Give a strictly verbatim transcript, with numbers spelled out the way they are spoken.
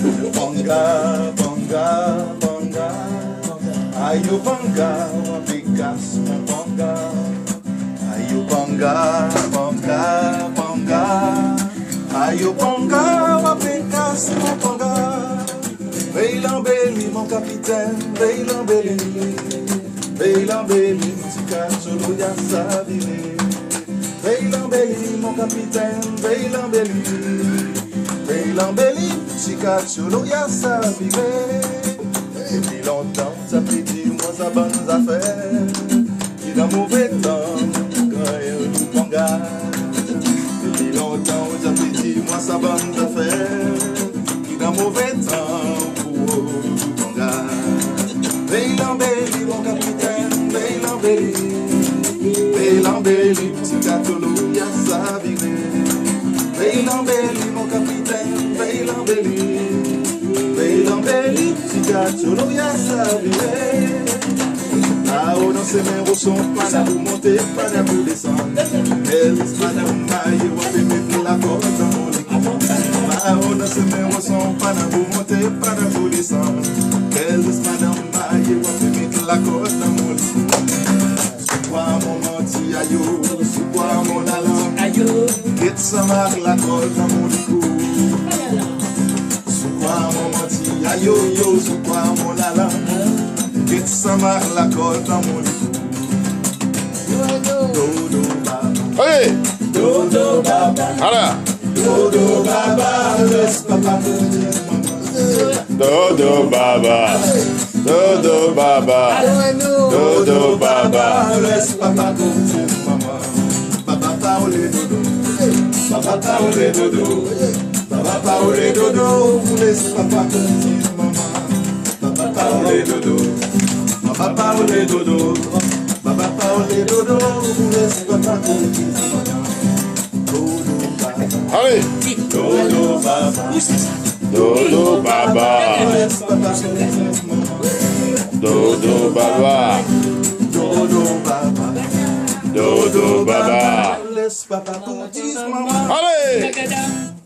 Bonga, bonga, bonga. Ayo bonga, Picasso, bonga. Ayo bonga, bonga, bonga. Ayo bonga, Picasso, bonga. Veille l'embellie, mon capitaine, veille l'embellie. Veille l'embellie, musica, solo ya sabine. Veille l'embellie, mon capitaine, veille l'embellie. Veille l'embellie, musica, solo ya sabine. Depuis longtemps, ça fait dire moi ça bonnes affaires. Il a mauvais temps, quand il nous bonga. Depuis longtemps, ça fait dire moi ça bonnes affaires. Il a mauvais temps pour nous bonga. Veille l'embellie, mon capitaine, veille l'embellie. Veille l'embellie, petit catolo, y'a sa virée. Veille l'embellie, mon capitaine, veille l'embellie. Veille l'embellie, petit catolo, y'a sa virée. Là-haut dans ses mains, au son, pas là pour monter, pas là pour descendre. Elle dit, madame, maille, on peut mettre la corde dans mon équipe. Là-haut dans ses mains, au son, pas là pour monter, pas là pour descendre. Elle dit, madame, maille, on peut mettre la corde dans mon équipe. Sous quoi mon menti, aïe, sous quoi mon allant, aïe, qu'est-ce ça marque la corde dans mon équipe. Sous quoi mon menti, aïe, yo, sous quoi mon allant. Get some la corde dans mon lit. Dodo baba. Hey! Dodo baba. Allez! Dodo baba. Laisse papa dire maman. Dodo baba. Dodo baba. Dodo baba. Laisse papa dire maman. Papa parle dodo. Papa parle dodo. Papa parle dodo. Laisse papa dire maman. Papa parle dodo. Papa parle dodo, papa parle dodo, laisse papa dire dodo baba. Allez! Dodo baba. Dodo baba. Laisse papa dire maman. Dodo baba. Dodo baba. Dodo baba. Laisse papa dire maman. Allez!